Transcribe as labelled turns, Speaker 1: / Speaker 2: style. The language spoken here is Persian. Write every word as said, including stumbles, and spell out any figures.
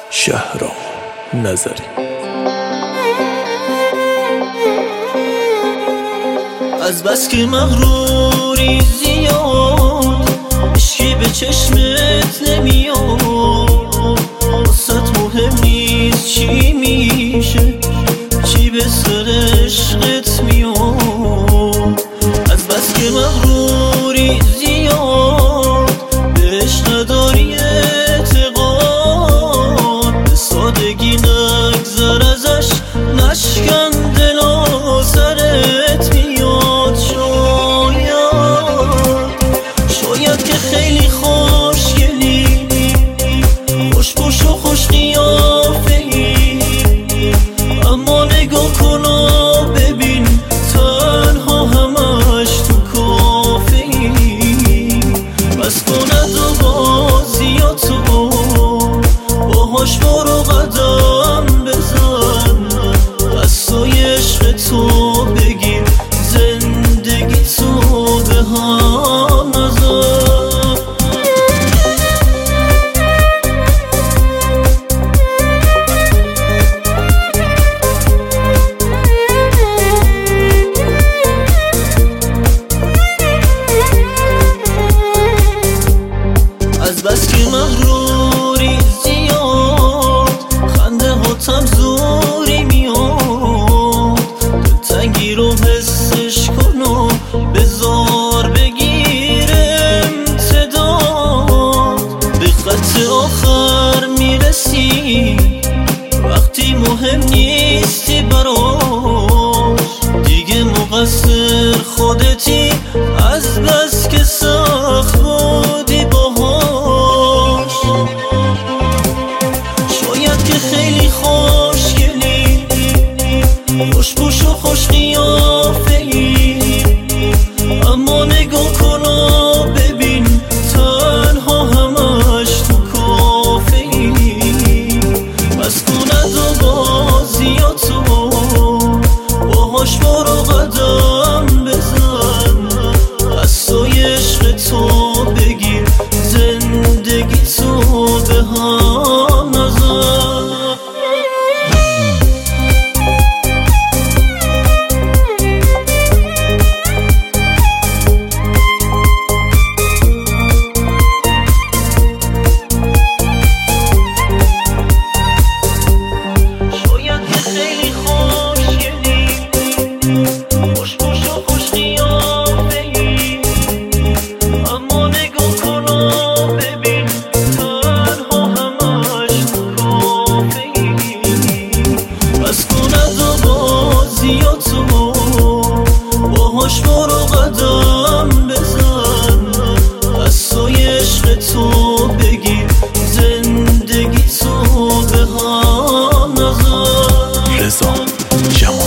Speaker 1: شهرام نظری.
Speaker 2: از بس که مغروری زیاد عشقی به چشمت نمیاد، واسه مهم نیست چی میشه، چی به سر عشقت میاد. از بس که مغروری زیاد بهش نداری اعتقاد، به سادگی نگذر ازش، نشکن دل و سرت میاد. شاید شاید که خیلی خوشگلی، خوش پوش و خوش قیافه ای، اما نگاه کن و ببین تنها همش تو کافه ای. بس کند و بازیاتو باهاش برو قدم بزن، قصای عشق تو بگیر، زندگی تو به هم نزن. از بس که مغروری زیاد خنده هاتم زوری میاد، دلتنگی رو حسش کن و بذار بگیر امتداد. به خط آخر میرسی وقتی مهم نیستی براش، دیگه مقصر خودتی از بس که سخت بودی باهاش. شاید که خیلی خوشگلی، خوش پوش و خوش قیافه ای، اما نگاه کن و ببین تنها همش تو کافه ای. بس کند و بازیاتو باهاش برو قدم بزن، قصای عشق تو بگیر، زندگی تو به هم نزن. باهاش برو قدم بزن، قصای عشق تو بگیر، زندگی تو به هم نزن.
Speaker 1: رضا جمال.